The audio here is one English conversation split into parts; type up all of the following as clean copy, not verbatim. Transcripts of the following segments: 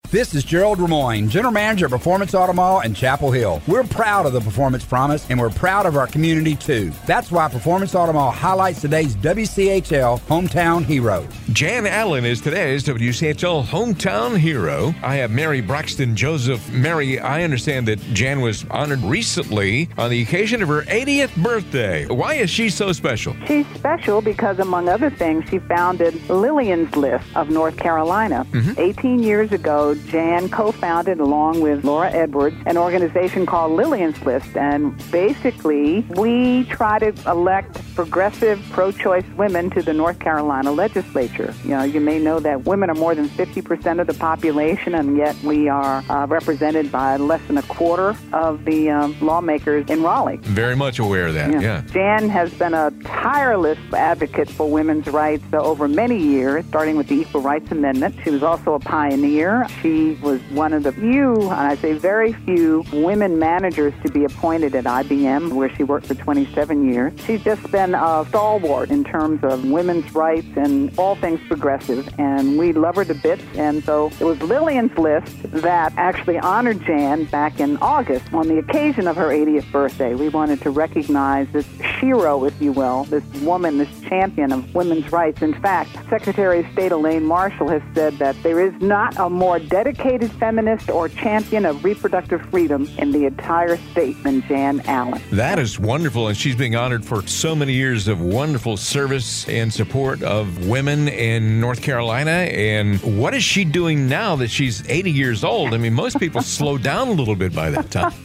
This is Gerald Ramoyne, General Manager at Performance Auto Mall in Chapel Hill. We're proud of the Performance Promise, and we're proud of our community, too. That's why Performance Auto Mall highlights today's WCHL Hometown Hero. Jan Allen is today's WCHL Hometown Hero. I have Mary Braxton Joseph. Mary, I understand that Jan was honored recently on the occasion of her 80th birthday. Why is she so special? She's special because, among other things, she founded Lillian's List of North Carolina. 18 years ago, Jan co-founded, along with Laura Edwards, an organization called Lillian's List. And basically, we try to elect progressive, pro-choice women to the North Carolina legislature. You know, you may know that women are more than 50% of the population, and yet we are represented by less than a quarter of the lawmakers in Raleigh. Very much aware of that, yeah. Jan has been a tireless advocate for women's rights over many years, starting with the Equal Rights Amendment. She was also a pioneer. She was one of the few, and I say very few, women managers to be appointed at IBM, where she worked for 27 years. She's just been a stalwart in terms of women's rights and all things progressive, and we love her to bits. And so it was Lillian's List that actually honored Jan back in August on the occasion of her 80th birthday. We wanted to recognize this hero, if you will, this woman, this champion of women's rights. In fact, Secretary of State Elaine Marshall has said that there is not a more dedicated feminist or champion of reproductive freedom in the entire state than Jan Allen. That is wonderful, and she's being honored for so many years of wonderful service and support of women in North Carolina. And what is she doing now that she's 80 years old? I mean, most people slow down a little bit by that time.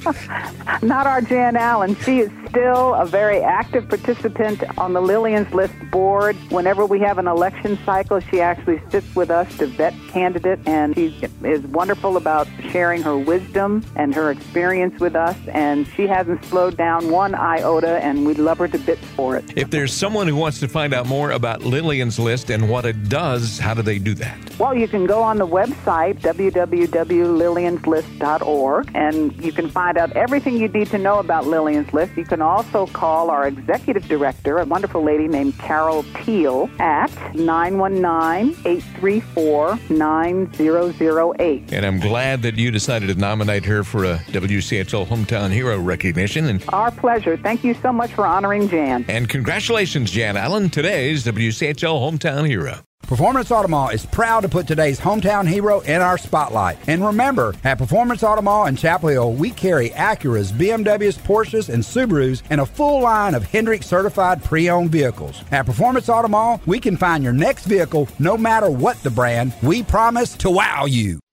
Not our Jan Allen. She is still a very active participant on the Lillian's List board. Whenever we have an election cycle, she actually sits with us to vet candidates, and she is wonderful about sharing her wisdom and her experience with us, and she hasn't slowed down one iota, and we love her to bits for it. If there's someone who wants to find out more about Lillian's List and what it does, how do they do that? Well, you can go on the website, www.lillianslist.org, and you can find out everything you need to know about Lillian's List. You can also call our executive director, a wonderful lady named Carol Teal, at 919-834-9008. And I'm glad that you decided to nominate her for a WCHL Hometown Hero recognition. And our pleasure. Thank you so much for honoring Jan. And congratulations, Jan Allen, today's WCHL Hometown Hero. Performance Auto Mall is proud to put today's hometown hero in our spotlight. And remember, at Performance Auto Mall in Chapel Hill, we carry Acuras, BMWs, Porsches, and Subarus, and a full line of Hendrick certified pre-owned vehicles. At Performance Auto Mall, we can find your next vehicle no matter what the brand. We promise to wow you.